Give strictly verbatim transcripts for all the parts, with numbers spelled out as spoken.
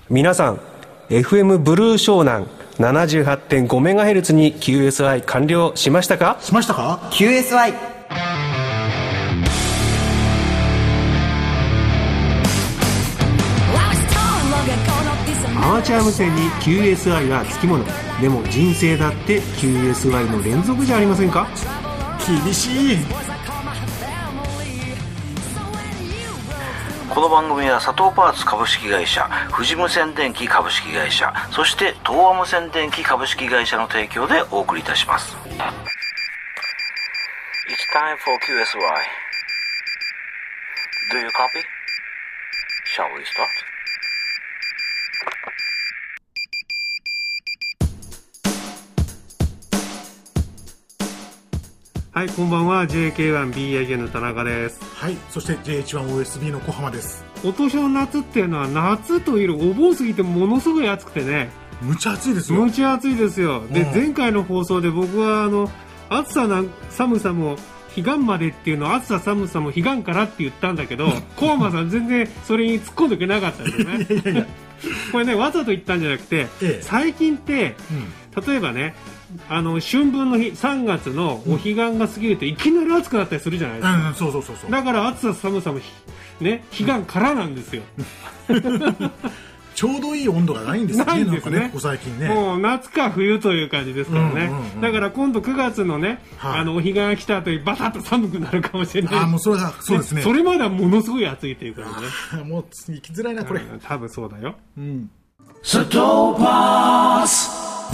皆さん エフエム ブルー湘南 ななじゅうはちてんごメガヘルツ に キューエスアイ 完了しましたかしましたかキューエスアイアマチュア無線に キューエスアイ はつきもの。でも人生だって キューエスアイ の連続じゃありませんか。 厳しい。 この番組は佐藤パーツ株式会社、富士無線電機株式会社、そして東和無線電機株式会社の提供でお送りいたします。 It's time for キューエスアイ. Do you copy? Shall we start? はい、こんばんは。 ジェイケーワンビーアイエー の田中です。 はい、そして ジェイエイチワンオーエスビー の小浜です。 今年の夏っていうのは夏というよりお盆過ぎてものすごい暑くてね、 むちゃ暑いですよ。 むちゃ暑いですよ。で、 うん、 前回の放送で僕はあの暑さな寒さも彼岸までっていうのを暑さ寒さも彼岸からって言ったんだけど小浜さん全然それに突っ込んでくれなかったんですよね。いやいやいやこれね、わざと言ったんじゃなくて、ええ、最近って、うん、例えばね、あの春分の日さんがつのお彼岸が過ぎるといきなり暑くなったりするじゃないですか、うん、そうそうそうそう。だから暑さ寒さもね、彼岸からなんですよ。 ちょうどいい温度がないんですね。 ないんですね。 なんかね、ここ最近ね。 もう夏か冬という感じですからね。うんうんうん、だから今度くがつのね、はい、あのお彼岸が来た後にバタッと寒くなるかもしれない。 あ、もうそれはそうですね。 それまではものすごい暑いという感じね。 もう行きづらいなこれ。 うん、多分そうだよ。 うん。 ストーパース。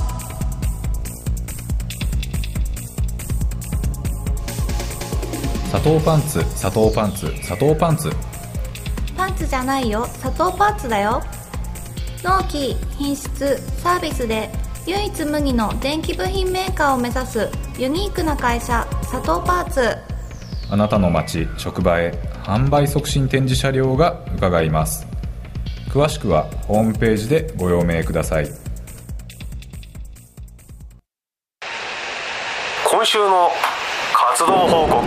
砂糖パンツ、砂糖パンツ、砂糖パンツ。 パンツじゃないよ、砂糖パンツだよ。納期、品質、サービスで唯一無二の電気部品メーカーを目指すユニークな会社、砂糖パーツ。 あなたの街、職場へ販売促進展示車両が伺います。詳しくはホームページでご用命ください。 今週の活動報告。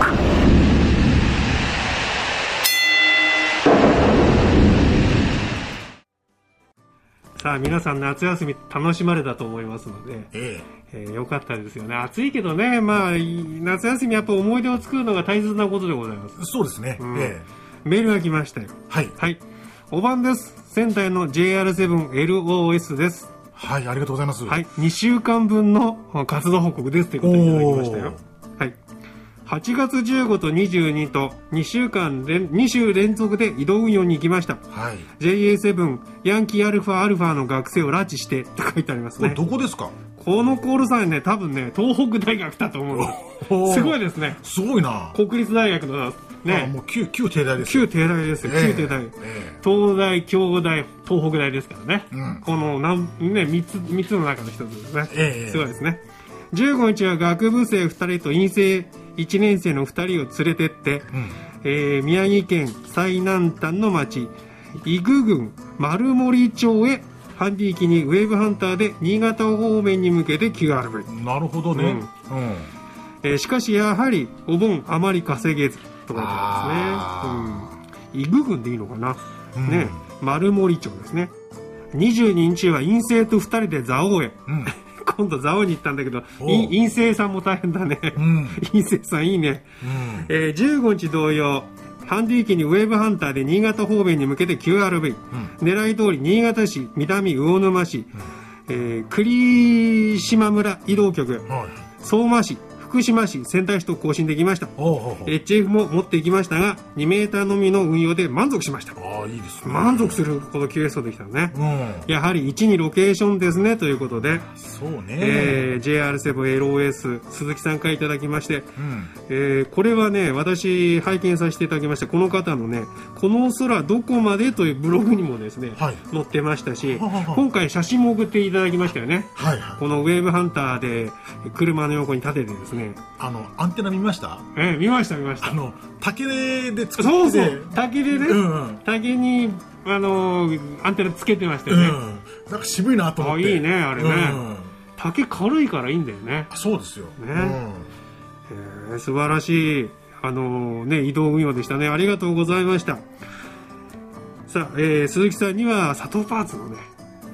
さあ皆さん夏休み楽しまれたと思いますので、えええー、よかったですよね。暑いけどね、まあ夏休みやっぱ思い出を作るのが大切なことでございます。 そうですね、うん、ええ、 メールが来ましたよ。はい、はい、おばんです。仙台の ジェイアールセブンエルオーエス です。 はい、ありがとうございます。 はい、にしゅうかんぶんの活動報告ですということでいただきましたよ。はい、はちがつじゅうごとにじゅうにとにしゅうかん連に週連続で移動運用に行きました、はい、ジェイエーセブン ヤンキーアルファアルファの学生を拉致してって書いてありますね。 どこですか？ このコールサインね、多分ね東北大学だと思う。すごいですね。 すごいな。 国立大学のね、 もう 旧, 旧帝大です旧帝大ですよ、えー、旧帝大、えー、東大京大東北大ですからね、うん、このなん、ね、みっつ, みっつの中の一つですね、えー、すごいですね。じゅうごにちは学部生ふたりと院生いちねん生のふたりを連れてって、うん、えー、宮城県最南端の町伊久郡丸森町へハンディ機にウェーブハンターで新潟方面に向けて キューアールブイ。 なるほどね、うんうん、 えー、しかしやはりお盆あまり稼げずと書いてありますね。うん、伊久郡でいいのかな、うん、ね、丸森町ですね。にじゅうににちは陰性とふたりで蔵王へ、うん、今度蔵王に行ったんだけど陰性さんも大変だね、うん、陰性さんいいね、うん、えー、じゅうごにち同様ハンディ機にウェーブハンターで新潟方面に向けて キューアールブイ、うん、狙い通り新潟市南魚沼市、うん、えー、栗島村移動局、はい、相馬市福島市仙台市と更新できました。おうほうほう。エイチエフ も持っていきましたがにメーターのみの運用で満足しました。 ああ、いいですね。 満足するほど キューエス できたね、うん、やはりいちにロケーションですねということで、 そうね、 えー、ジェイアールセブンエルオーエス 鈴木さんからいただきまして、うん、えー、これはね私拝見させていただきまして、この方のねこの空どこまでというブログにもですね、はい、載ってましたし、ははは今回写真も送っていただきましたよね、はいはい、このウェーブハンターで車の横に立ててですね、 あのアンテナ見ました？ えー、見ました見ました。 あの竹で作って、 そうそう竹でね、うんうん、竹にあのアンテナつけてましたよね、うん、 なんか渋いなと思って。 あ、いいねあれね、うん、竹軽いからいいんだよね。 そうですよね、うん、 えー、素晴らしいあの、ね、移動運用でしたね。ありがとうございました。さあ、えー、鈴木さんには佐藤パーツのね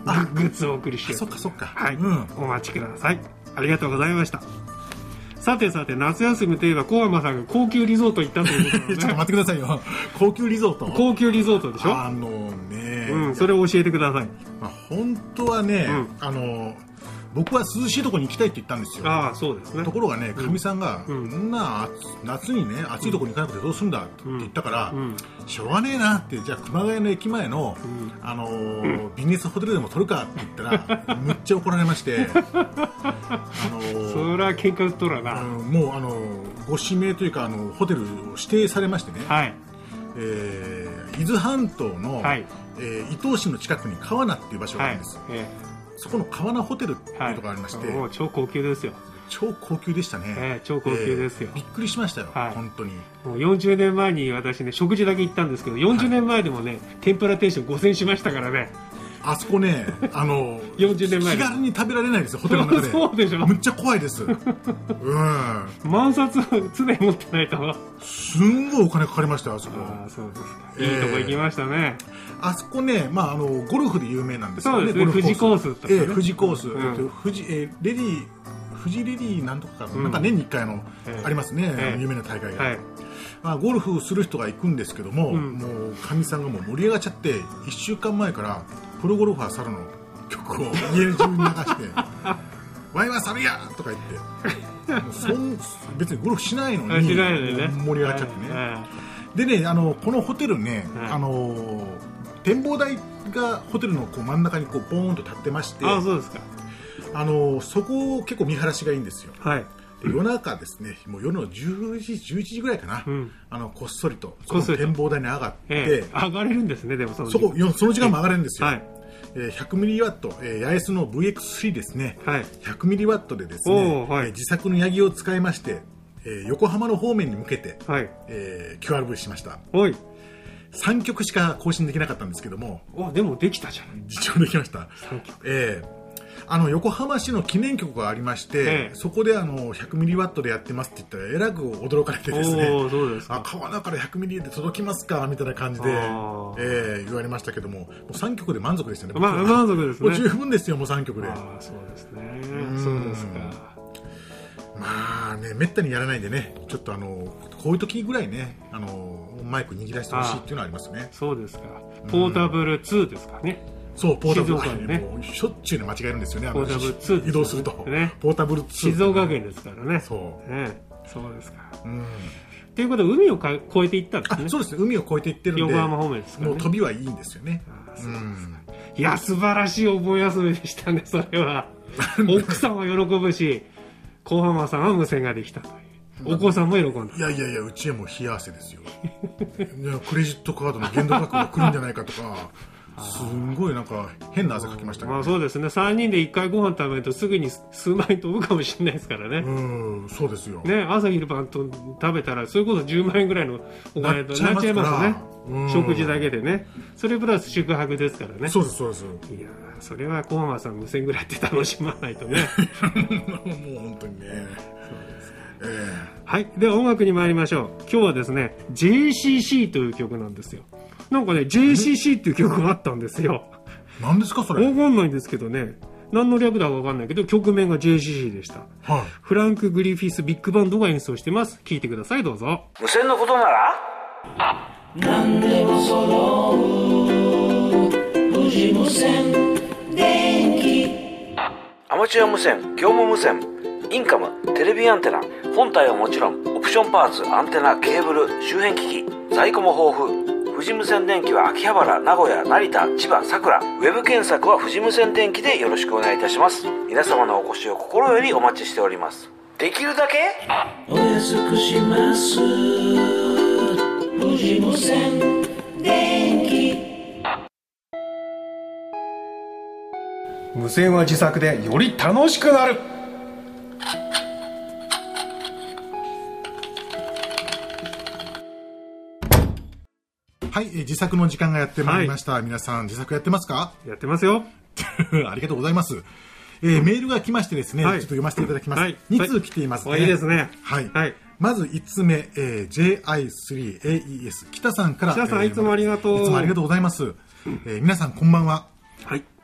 あグッズをお送りしよう。 そっかそっか。 はい、 うん、 お待ちください。ありがとうございました。さてさて、夏休みといえば小浜さんが高級リゾート行ったということなのでちょっと待ってくださいよ。高級リゾート。 高級リゾートでしょ。 あのね、 うん、それを教えてください。 まあ、本当はね、 うん、 あの僕は涼しいところに行きたいって言ったんですよ。 ああ、そうですね。 ところがね、かみさんが、 うん、 そんな夏にね、暑いところに行かなくてどうするんだって言ったから、 うんうん、 しょうがねえなって、じゃあ熊谷の駅前の、うん、あのー、ビジネスホテルでも取るかって言ったら、むっちゃ怒られまして、あのー、そりゃ喧嘩売っとるな、 うん、もうあのー、ご指名というかあのホテルを指定されましてね、 はい、 えー、伊豆半島の、はい、えー、伊東市の近くに川名っていう場所があるんです、はい、えーそこの川名ホテルっていうところがありまして、はい、 もう超高級ですよ。 超高級でしたね、 えー、超高級ですよ、 えー、びっくりしましたよ、はい、本当に。 もうよんじゅうねんまえに私ね、食事だけ行ったんですけど、よんじゅうねんまえでもね、はい、天ぷら定食ごせんえんしましたからね。 あそこね、あのよんじゅうねんまえ気軽に食べられないですよ、ホテルの中で。 そうでしょ。 むっちゃ怖いです。うん。 万札を常に持ってないと。 すんごいお金かかりましたよ、あそこ。 ああ、そうですか。いいとこ行きましたね。 あそこね、まあ、あのゴルフで有名なんですよね。 そうですね、富士コースとか、ね、 えー、富士コース、 うん、 えー、富士、えー、レディー、富士レディーなんとかか、うん、なんか年にいっかいの、えー、ありますね、えー、有名な大会が。はい、まあ、ゴルフする人が行くんですけども、うん、もうかみさんがもう盛り上がっちゃって、いっしゅうかんまえからプロゴルファー猿の曲を家中に流してワイは猿やとか言ってもうそん別にゴルフしないのに盛り上がっちゃってね、はいはい、でね、あのこのホテルね、はい、あの展望台がホテルのこう真ん中にこうポーンと立ってまして、 あ、そうですか。 あのそこ結構見晴らしがいいんですよ、はい、で夜中ですね、もう夜のじゅうじじゅういちじぐらいかな、うん、あのこっそりとその展望台に上がって、 ええ、上がれるんですね。でもそのそこその時間も上がれるんですよ、はい、えー、ひゃくミリワット、えー、ヤエスの ブイエックススリー ですね、はい、ひゃくミリワットでですね、はい、えー、自作のヤギを使いまして、えー、横浜の方面に向けて、はい、えー、キューアールブイ しました。はい、さんきょくしか更新できなかったんですけども、 あ、でもできたじゃない。 実証できました。さんきょく、えーあの横浜市の記念局がありまして、ええ、そこであのひゃくミリワットでやってますって言ったらえらく驚かれてですね、 そうですか。 あ、川名からひゃくミリで届きますかみたいな感じで、えー、言われましたけども、もうさんきょくで満足でしたね。 まあ、満足ですね。 もう十分ですよ、もうさんきょくで。 あ、そうですね。そうですか。 まあね、めったにやらないんでね、ちょっとあのこういう時ぐらいね、あのマイク握らせてほしいっていうのはありますね。 そうですか。ポータブルツーですかね。 そう、ポータブル、ね、もうしょっちゅうに間違えるんですよね、 ポータブルツー、ね、 移動すると、ね、ポータブルツー、 静岡県ですからね。 そう、 ね、そうですか。うん、ということで海をか越えていったんですね。 あ、そうですね、海を越えていってるんで、 横浜方面ですから、ね、 もう飛びはいいんですよね。 あ、そうですか。うん、いや、素晴らしいお盆休みでしたね、それは。奥さんは喜ぶし、小浜さんは無線ができたという。お子さんも喜んだ。 いやいやいや、うちへも冷や汗ですよ。クレジットカードの限度額が来るんじゃないかとか。すんごいなんか変な汗かきましたけど、ね、 まあそうですね。さんにんでいっかいご飯食べるとすぐに数万円飛ぶかもしれないですからね。 うん、そうですよね。朝昼晩と食べたらそれこそじゅうまんえんぐらいのお金となっちゃいますね。食事だけでね。それプラス宿泊ですからね。 そうですそうです。 いやそれは小浜さん無線ぐらいって楽しまないとね。 もう本当にね。そうです、 えー、はい。では音楽に参りましょう。今日はですね ジェーシーシー という曲なんですよ。なんかね ジェーシーシー っていう曲があったんですよ。 何ですかそれ。 わかんないんですけどね、何の略だかわかんないけど曲名が ジェーシーシー でした、はい、フランク・グリフィスビッグバンドが演奏してます。聴いてください、どうぞ。 無線のことなら何でも揃う富士無線電気。アマチュア無線、業務無線、インカム、テレビアンテナ、本体はもちろんオプションパーツ、アンテナ、ケーブル、周辺機器、在庫も豊富。富士無線電機は秋葉原、名古屋、成田、千葉、佐倉。ウェブ検索は富士無線電機でよろしくお願いいたします。皆様のお越しを心よりお待ちしております。できるだけお安くします。富士無線電機。 無線は自作でより楽しくなる。 はい、えー、自作の時間がやってまいりました、はい、皆さん自作やってますか？ やってますよ。 ありがとうございます、えー、メールが来ましてですね、はい、ちょっと読ませていただきます、はい、に通来ていますね。 いいですね、 はいはい、まずいつつめ、えー、ジェイアイスリーエーイーエス 北さんから、 北さん、えー、いつもありがとう。 いつもありがとうございます、えー、皆さんこんばんは。 はい、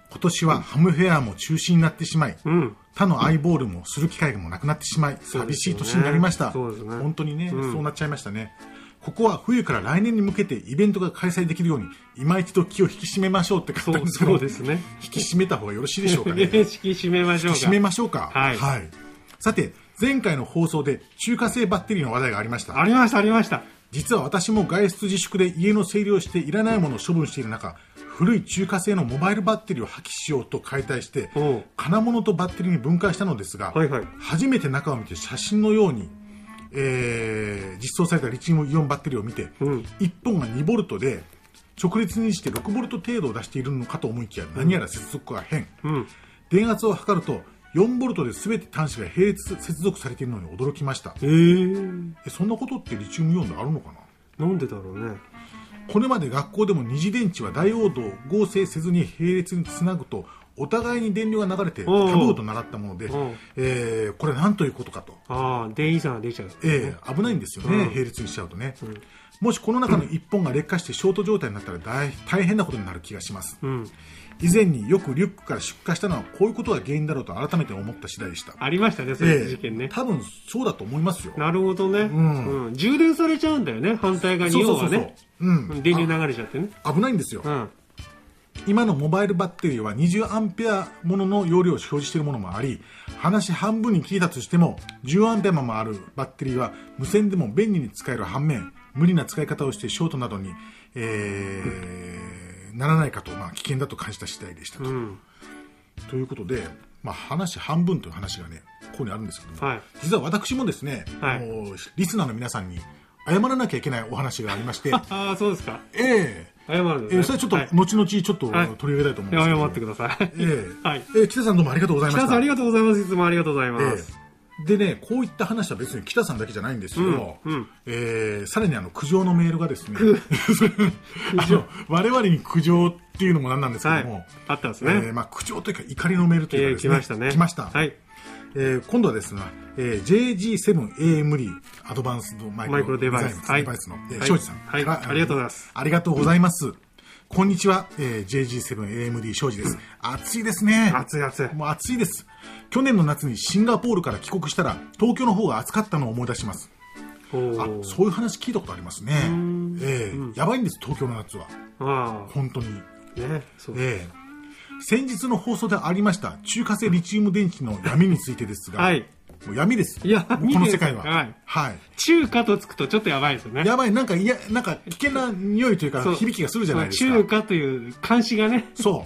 今年はハムフェアも中止になってしまい、うん、他のアイボールもする機会もなくなってしまい、寂しい年になりました。そうですね、本当にね、うん、そうなっちゃいましたね。ここは冬から来年に向けてイベントが開催できるように今一度気を引き締めましょうって書いたんですけど、そうですね、引き締めた方がよろしいでしょうかね。引き締めましょうか。 引き締めましょうか。はい、はい。さて、前回の放送で中華製バッテリーの話題がありました。 ありましたありました。 実は私も外出自粛で家の整理をしていらないものを処分している中、古い中華製のモバイルバッテリーを破棄しようと解体して金物とバッテリーに分解したのですが、はいはい、初めて中を見て写真のように、えー、実装されたリチウムイオンバッテリーを見て、うん、いっぽんがにボルトで直列にしてろくボルト程度を出しているのかと思いきや、何やら接続が変、うん、電圧を測るとよんボルトで全て端子が並列接続されているのに驚きました。えー、えそんなことってリチウムイオンであるのかな。なんでだろうね。 これまで学校でも二次電池はダイオードを合成せずに並列につなぐとお互いに電流が流れてタブーと習ったもので、えー、これ何ということかと。 ああ、電位差が出ちゃう、ね、 えー、危ないんですよね、うん、並列にしちゃうとね、うん、もしこの中のいっぽんが劣化してショート状態になったら大大変なことになる気がします、うん、以前によくリュックから出火したのはこういうことが原因だろうと改めて思った次第でした。 ありましたね、そういう事件ね、 えー、多分そうだと思いますよ。 なるほどね、うんうん、充電されちゃうんだよね、反対側に要はね、うん、電流流れちゃってね、 危ないんですよ、うん、今のモバイルバッテリーはにじゅうアンペアものの容量を表示しているものもあり、話半分に切りたとしてもじゅうアンペアもあるバッテリーは無線でも便利に使える反面、無理な使い方をしてショートなどに、えー、ならないかと、まあ、危険だと感じた次第でしたと、うん、ということで、まあ、話半分という話がねここにあるんですけども、はい、実は私もですね、はい、もうリスナーの皆さんに謝らなきゃいけないお話がありましてああ、そうですか。 ええー、謝るんですね。えー、それちょっと、はい、後々ちょっと取り上げたいと思うんですけど、 はい、謝ってください。 えーはい、えー、北さんどうもありがとうございました。 北さんありがとうございます。いつもありがとうございます。 えー、でね、こういった話は別に北さんだけじゃないんですけど、うんうん、えー、さらにあの苦情のメールがですねあの我々に苦情っていうのもなんなんですけども、はい、 あったんですね、 えーまあ、苦情というか怒りのメールというかですね、 えー、来ましたね。 来ました。 はい、 えー、今度はですね、えー、ジェイジーセブンエーエムディー アドバンスドマイクロデバイスの、はい、えー、庄司さん、 はいはい、ありがとうございます。 ありがとうございます。こんにちは、えー、ジェイジーセブンエーエムディー 庄司です。暑いですね。 暑い暑い。 もう暑いです。去年の夏にシンガポールから帰国したら東京の方が暑かったのを思い出します。あ、そういう話聞いたことありますね。えーうん、やばいんです、東京の夏は。あ、本当に。ね、そうです。えー先日の放送でありました中華製リチウム電池の闇についてですが、はい、もう闇です。いや、この世界は、はい、はい。 中華とつくとちょっとやばいですよね。 やばい、なんかいや、なんか危険な匂いというか響きがするじゃないですか。 中華という監視がね。 そう。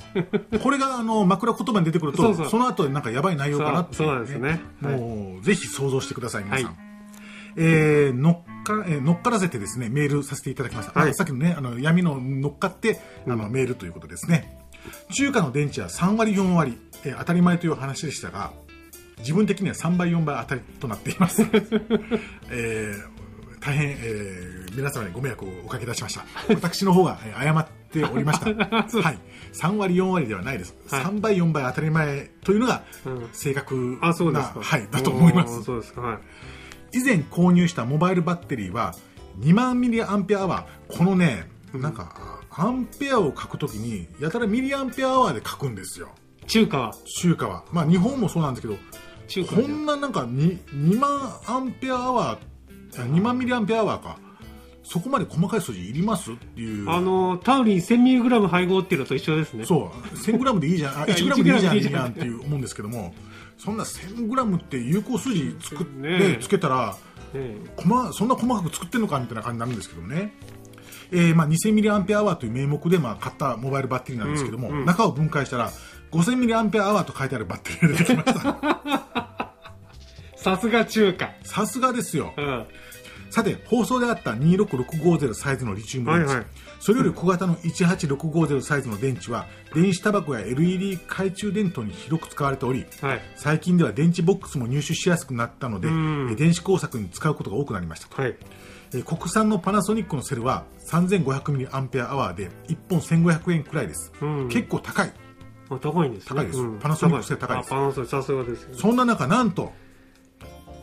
これがあの枕言葉に出てくると、そうそう、その後なんかやばい内容かなって、ね、 そうなんですね。 もう、はい、ぜひ想像してください皆さん。はい、えー、乗っか、えー、乗っからせてですねメールさせていただきました。はい、さっきのねあの闇の乗っかってあの、うん、メールということですね。中華の電池はさんわりよんわり、えー、当たり前という話でしたが、自分的にはさんばいよんばい当たりとなっています、えー、大変、えー、皆様にご迷惑をおかけいたしました。私の方が、えー、謝っておりましたはい、さんわりよんわりではないです、はい、さんばいよんばい当たり前というのが正確な、うん、あ、そうですか、はい、だと思います。そうですか、はい、以前購入したモバイルバッテリーはにまんミリアンペアアワー、このね、うん、なんかアンペアを書くときにやたらミリアンペアアワーで書くんですよ。 中華は中華はまあ日本もそうなんですけど、中華こんななんか に, にまんアンペアアワーにまんミリアンペアアワーか、そこまで細かい数字いりますっていう。 あのタウリン せんミリグラム 配合っていうのと一緒ですね。 そう せんグラム でいいじゃんあいちグラム でいいじゃんいいじゃんっていう思うんですけども、そんな せんグラム って有効数字作ってつけたら、ね、細そんな細かく作ってんのかみたいな感じになるんですけどね。えーまあ、にせんミリアンペアアワーという名目で、まあ、買ったモバイルバッテリーなんですけども、うんうん、中を分解したら ごせんミリアンペアアワーと書いてあるバッテリーが出てきましたさすが中華、 さすがですよ、うん、さて放送であったにろくろくごゼロサイズのリチウム電池、はいはい、それより小型のいちはちろくごゼロサイズの電池は電子タバコや エルイーディー 懐中電灯に広く使われており、はい、最近では電池ボックスも入手しやすくなったので、電子工作に使うことが多くなりましたと、はい、国産のパナソニックのセルは さんぜんごひゃくミリアンペアアワーでいっぽんせんごひゃくえんくらいです、うん、結構高い。 あ、高いんですね。 高いです、うん、パナソニックセル高いです。 あ、パナソニックさすがですよね。 そんな中なんと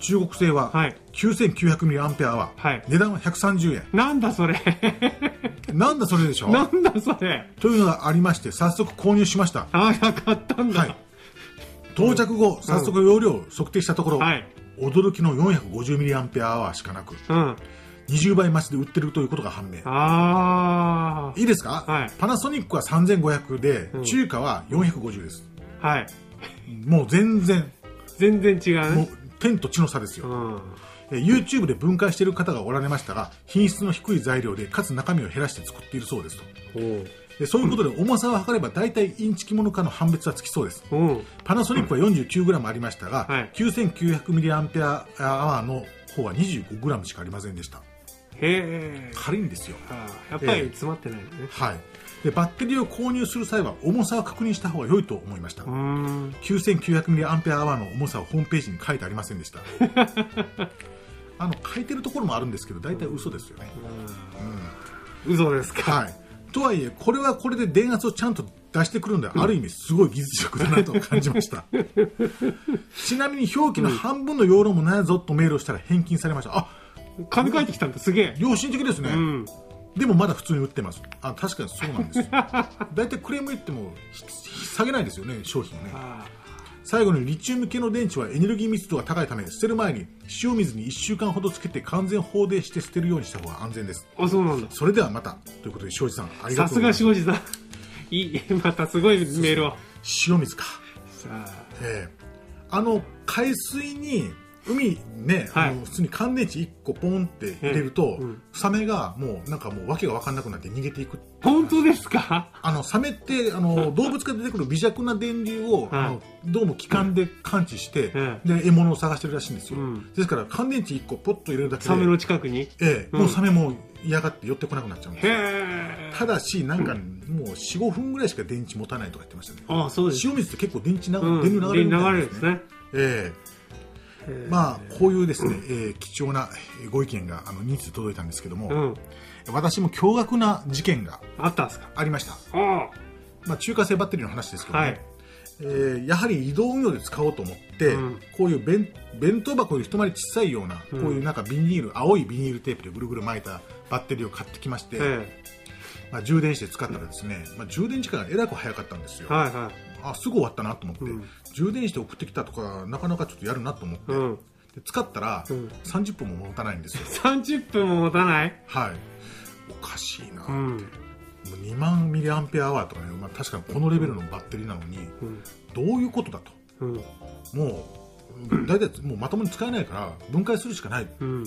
中国製は きゅうせんきゅうひゃくミリアンペアアワー、はい、値段はひゃくさんじゅうえん。 なんだそれなんだそれでしょ。 なんだそれというのがありまして、早速購入しました。 ああ、買ったんだ、はい、 到着後、うん、早速容量を測定したところ、はい、驚きの よんひゃくごじゅうミリアンペアアワー しかなく、うん、にじゅうばい増しで売ってるということが判明。 あいいですか、はい、パナソニックはさんぜんごひゃくで、うん、中華はよんひゃくごじゅうです。 はい。 もう全然全然違うね。 もう天と地の差ですよ、うん、え YouTube で分解している方がおられましたが、品質の低い材料でかつ中身を減らして作っているそうですと。でそういうことで重さを測れば大体インチキものかの判別はつきそうです。パナソニックは よんじゅうきゅうグラム ありましたが、はい、きゅうせんきゅうひゃくミリアンペアアワー の方は にじゅうごグラム しかありませんでした。 へー、 軽いんですよ。 やっぱり詰まってないよね、 えーはい、でバッテリーを購入する際は重さを確認した方が良いと思いました。きゅうせんきゅうひゃくミリアンペアアワー の重さはホームページに書いてありませんでしたあの書いてるところもあるんですけど、大体嘘ですよね。 うん、嘘ですか。 はい。とはいえこれはこれで電圧をちゃんと出してくるんで、ある意味すごい技術力だなと感じましたちなみに表記の半分の容量もないぞとメールをしたら返金されました。あ、 金返ってきたんだ。すげえ良心的ですね、うん、でもまだ普通に売ってます。あ、確かにそうなんですよだいたいクレーム言っても下げないですよね、商品をね。最後にリチウム系の電池はエネルギー密度が高いため、捨てる前に塩水にいっしゅうかんほどつけて完全放電して捨てるようにした方が安全です。 あ、そうなんだ。 それではまたということで、庄司さんありがとうございます。 さすが庄司さんいい、またすごいメールを。 塩水か。さあ、えー、あの海水に海ね、はい、あの普通に乾電池いっこポンって入れると、うん、サメがもうなんかもう訳が分かんなくなって逃げていく。 本当ですか。 あのサメってあの動物から出てくる微弱な電流を、はい、あのどうも気管で感知して、うん、で獲物を探してるらしいんですよ、うん、ですから乾電池いっこポッと入れるだけでサメの近くに、 ええ、うん、もうサメも嫌がって寄ってこなくなっちゃうんですよ。ただしなんか、うん、もう よん、ごふんぐらいしか電池持たないとか言ってましたね。 ああ、そうです。 塩水って結構電池な、うん、電流流れるみたいなんですね。ええ、まあこういうですね、えー、貴重なご意見があのに通届いたんですけども、うん、私も驚愕な事件があったんですか。 ありました。あ、まあ、中華製バッテリーの話ですけどね、はい、えー、やはり移動運用で使おうと思って、うん、こういう弁弁当箱より一回り小さいような、うん、こういうなんかビニール、青いビニールテープでぐるぐる巻いたバッテリーを買ってきまして、えーまあ、充電して使ったらですね、まあ、充電時間がえらく早かったんですよ。はいはい、あ、すぐ終わったなと思って、うん、充電して送ってきたとかなかなかちょっとやるなと思って、うん、で使ったらさんじゅっぷんも持たないんですよ。 さんじゅっぷんも持たない。 はい、おかしいなって、うん、にまんミリアンペアアワーとかね、まあ、確かにこのレベルのバッテリーなのに、うん、どういうことだと、うん、もう大体もうまともに使えないから分解するしかないと思って、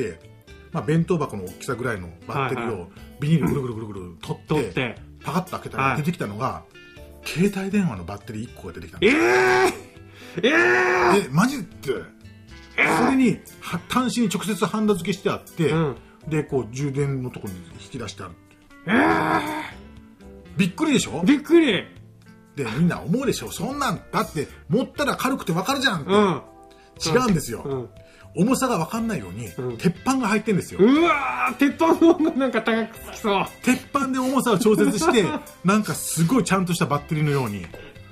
うん、まあ、弁当箱の大きさぐらいのバッテリーをビニールぐるぐるぐるぐる取って、取ってパカッと開けたら出てきたのが、はい、携帯電話のバッテリーいっこが出てきたんです。えー、えー、えマジって、えー、それに端子に直接ハンダ付けしてあって、うん、でこう充電のところに引き出してあるって、えー、びっくりでしょ。 びっくりでみんな思うでしょ、そんなんだって持ったら軽くて分かるじゃんって、うん、違うんですよ、うんうん、重さが分かんないように、うん、鉄板が入ってるんですよ。 うわー、鉄板の方がなんか高くつきそう。 鉄板で重さを調節してなんかすごいちゃんとしたバッテリーのように。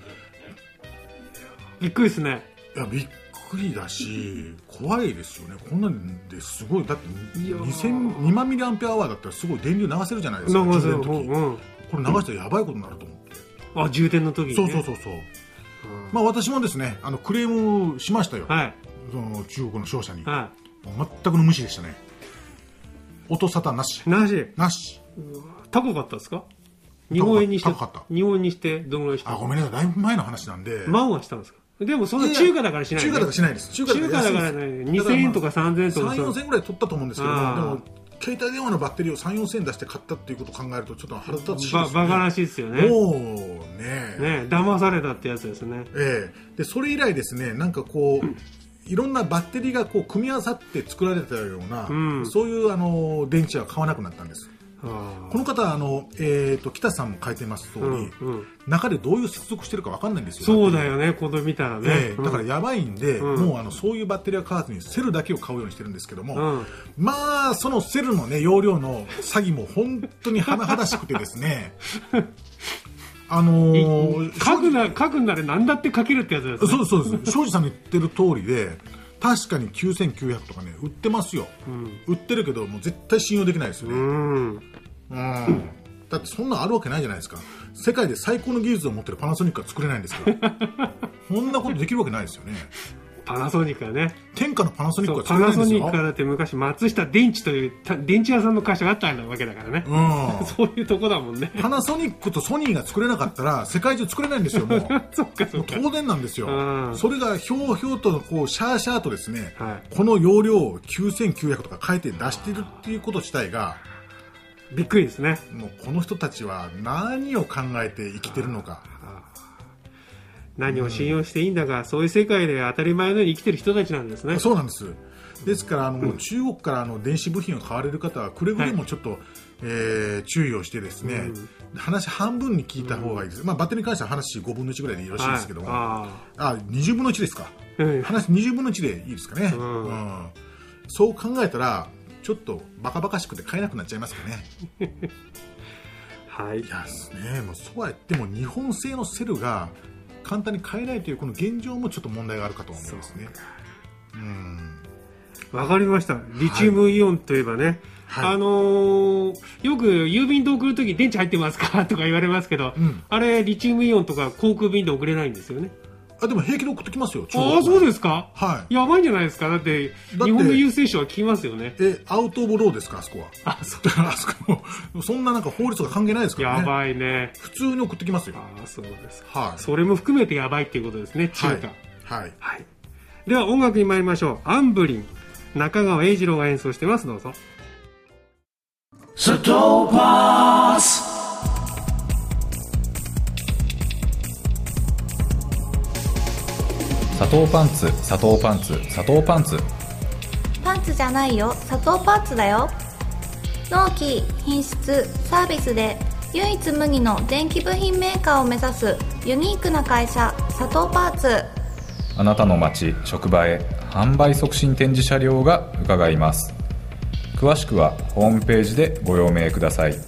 びっくりですね。 いや、びっくりだし怖いですよね。こんなんですごい、だってにまんミリアンペアアワーだったらすごい電流流せるじゃないですか。充電の時、うん、これ流したらやばいことになると思って。 あ、充電の時に、ね、 そうそうそうそう、うん、まあ私もですね、あのクレームしましたよ、はい、その中国の商社に、はい、全くの無視でしたね。音沙汰なしなしなし。 高かったですか。日本円にして高かった。 日本円にしてどのぐらいした。 あ、ごめんなさい、だいぶ前の話なんで。 万はしたんですか。でもそんな中華だからしない、ね、 中華だからしないです。 中華だからない。にせんえんとかさんぜんえんとかさん、よんせんえんぐらい取ったと思うんですけど、でも携帯電話のバッテリーをさん、よんせんえん出して買ったっていうことを考えるとちょっと腹立たしいですね。 バカらしいですよね。 もうねね、騙されたってやつですね。 ええ、でそれ以来ですね、なんかこう、うん、いろんなバッテリーがこう組み合わさって作られたような、うん、そういうあの電池は買わなくなったんです。この方はあの、えー、と北さんも書いてます通り、うんうん、中でどういう接続してるか分かんないんですよ。 そうだよね、これ見たらね、 えー、だからやばいんで、うん、もうあのそういうバッテリーは買わずにセルだけを買うようにしてるんですけども、うん、まあそのセルの、ね、容量の詐欺も本当に甚だしくてですねあのー、 書くな書くんなら何だって書けるってやつですね。 そうそうです。庄司さんの言ってる通りで、 確かにきゅうせんきゅうひゃくとかね売ってますよ、うん、売ってるけどもう絶対信用できないですよね。うん、うんだってそんなんあるわけないじゃないですか。世界で最高の技術を持ってるパナソニックは作れないんですからこんなことできるわけないですよね。 パナソニックはね、 天下のパナソニックは作れないんですよ。 パナソニックはだって昔松下電池という電池屋さんの会社があったわけだからね、うん、そういうとこだもんね。 パナソニックとソニーが作れなかったら世界中作れないんですよもうそっかそっか、もう当然なんですよ。それがひょうひょうとこうシャーシャーとですね、はい、この容量をきゅうせんきゅうひゃくとか変えて出してるっていうこと自体がびっくりですね。 もうこの人たちは何を考えて生きてるのか、 何を信用していいんだか、うん、そういう世界で当たり前のように生きてる人たちなんですね。 そうなんです。ですからあの、うん、中国からあの電子部品を買われる方はくれぐれもちょっと、はい、えー、注意をしてですね、うん、話半分に聞いた方がいいです、うん、まあ、バッテリーに関しては話ごぶんのいちぐらいでよろしいですけども、はい、ああにじゅうぶんのいちですか、うん、話にじゅうぶんのいちでいいですかね、うんうん、そう考えたらちょっとバカバカしくて買えなくなっちゃいますかねはい、 いやですね、もうそうは言っても日本製のセルが簡単に買えないというこの現状もちょっと問題があるかと思いますね。うん、 わかりました。リチウムイオンといえばね、はい、あのー、よく郵便で送るとき電池入ってますかとか言われますけど、うん、あれリチウムイオンとか航空便で送れないんですよね。 あ、でも平気で送ってきますよ。 ああ、そうですか。 はい。 やばいんじゃないですか。だって日本の郵政省は聞きますよね。 え、アウトオブローですか、あそこは。 あ、そう。 あそこもそんななんか法律が関係ないですからね。 やばいね。 普通に送ってきますよ。 ああ、そうです。 はい。 それも含めてやばいっていうことですね。中華。 はい。はい。 はい。では音楽に参りましょう。アンブリン、中川英二郎が演奏してます。どうぞ。 ストーパース。 砂糖パンツ、砂糖パンツ、砂糖パンツ。 パンツじゃないよ、砂糖パンツだよ。納期、品質、サービスで唯一無二の電気部品メーカーを目指すユニークな会社、砂糖パーツ。 あなたの街、職場へ販売促進展示車両が伺います。詳しくはホームページでご用命ください。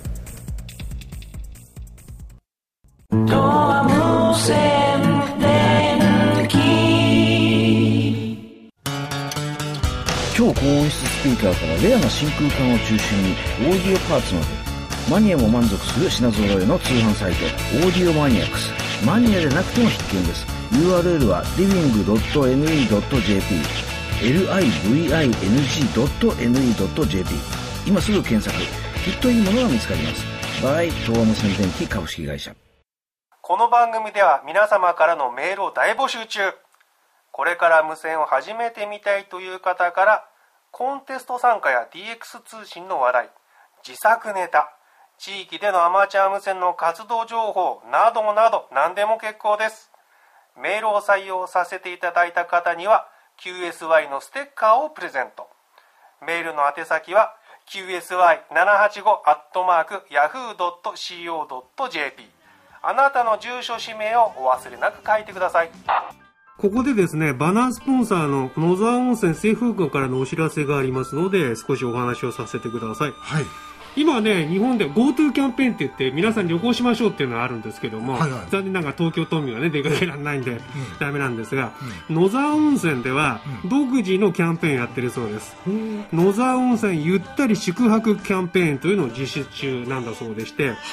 超高音質スピーカーからレアな真空管を中心にオーディオパーツまで、マニアも満足する品揃えの通販サイトオーディオマニアックス。マニアでなくても必見です。 ユーアールエル は リビング ドット エヌイー ドット ジェーピー エルアイブイアイエヌジー ドット エヌイー ドット ジェーピー。 今すぐ検索。きっといいものが見つかります。バイ東和無線電機株式会社。 この番組では皆様からのメールを大募集中。これから無線を始めてみたいという方から、コンテスト参加や ディーエックス 通信の話題、自作ネタ、地域でのアマチュア無線の活動情報などなど何でも結構です。メールを採用させていただいた方には キューエスワイ のステッカーをプレゼント。メールの宛先は キューエスワイななはちご アットマーク ヤフー ドット シーオー ドット ジェーピー。 あなたの住所氏名をお忘れなく書いてください。ここでですね、バナースポンサーの野沢温泉清風館からのお知らせがありますので、少しお話をさせてください。 はい。 今ね、日本で GoTo キャンペーンって言って皆さん旅行しましょうっていうのがあるんですけども、はいはい、残念ながら東京都民はね出かけられないんで、うん、ダメなんですが、うん、野沢温泉では独自のキャンペーンやってるそうです、うん、野沢温泉ゆったり宿泊キャンペーンというのを実施中なんだそうでして、はい、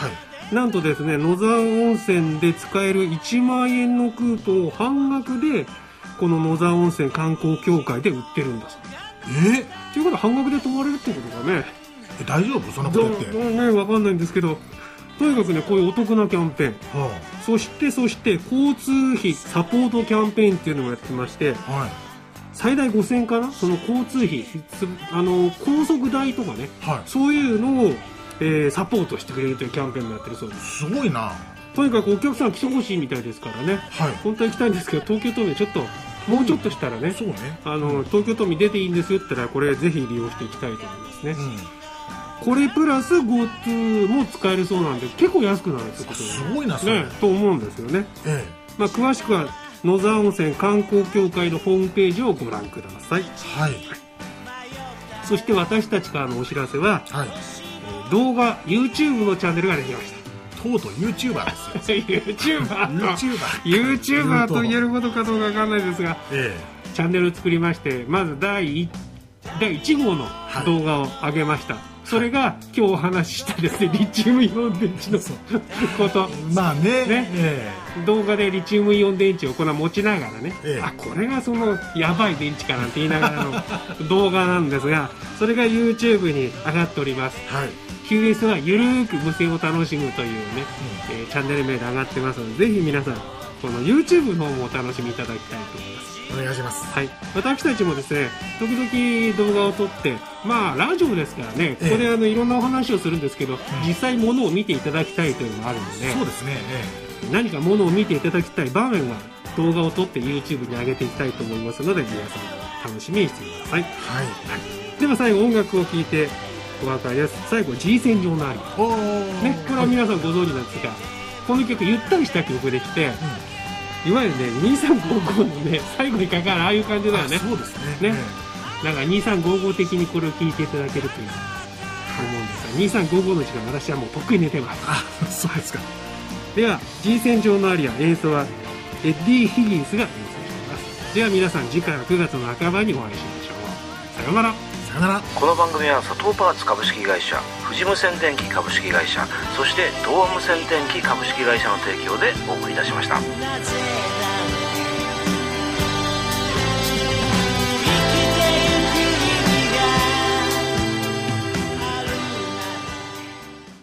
なんとですね、野沢温泉で使えるいちまんえんのクーポンを半額でこの野沢温泉観光協会で売ってるんだそうです。えということは半額で泊まれるってことだね。 大丈夫そんなことやって。 ね、わかんないんですけど、とにかくね、こういうお得なキャンペーン、はあ、そしてそして交通費サポートキャンペーンっていうのもやってまして、はい、最大ごせんえんかな、その交通費、あの高速代とかね、はい、そういうのを、えー、サポートしてくれるというキャンペーンもやってるそうです。 すごいな。 とにかくお客さん来てほしいみたいですからね、はい、本当は行きたいんですけど、東京都民ちょっともうちょっとしたらね、うん、そうね、あの東京都民出ていいんですよって言ったら、これぜひ利用していきたいと思いますね、うん、これプラス GoTo も使えるそうなんで結構安くなるってことです、 すごいなそれ、 ね、と思うんですよね、 ええ、まあ、 詳しくは野沢温泉観光協会のホームページをご覧ください、 はい、 そして私たちからのお知らせは、はい、えー、動画 YouTube のチャンネルができました。 とうとう YouTuber ですよ YouTuber と YouTuber と言えることかどうかわかんないですが、ええ、 チャンネルを作りまして、まず第いち号の動画を上げました、はい、それが今日お話ししたですねリチウムイオン電池のことまあねね、 えー、動画でリチウムイオン電池をこの持ちながらね、えー、あこれがそのやばい電池かなんて言いながらの動画なんですが、それが YouTube に上がっております、はい、キューエス はゆるーく無線を楽しむというね、うんえー、チャンネル名で上がってますので、ぜひ皆さんこの YouTube の方もお楽しみいただきたいと思います。 お願いします。 はい、私たちもですね時々動画を撮って、まあラジオですからね、ここであのいろんなお話をするんですけど、ええ、実際物を見ていただきたいというのがあるので、 そうですね、 ええ、何か物を見ていただきたい場面は動画を撮って YouTube に上げていきたいと思いますので、皆さん楽しみにしてください。はい、はい、では最後音楽を聴いてお別れです。最後 G 線上のアリア、ね、これは皆さんご存知なんですが、この曲ゆったりした曲できて、うん、いわゆるねにさんごごのね最後にかかるああいう感じだよね。 そうですね。ね、 なんかにさんごご的にこれを聴いていただけるという思うんですが、にさんごごの時間私はもうとっくに寝てます。 あ、そうですか。 では G 線上のアリア、演奏はエッディ・ヒギンスが演奏します。では皆さん次回はくがつの半ばにお会いしましょう。さようなら。 さよなら。 この番組は佐藤パーツ株式会社、富士無線電機株式会社、そして東亜無線電機株式会社の提供でお送りいたしました。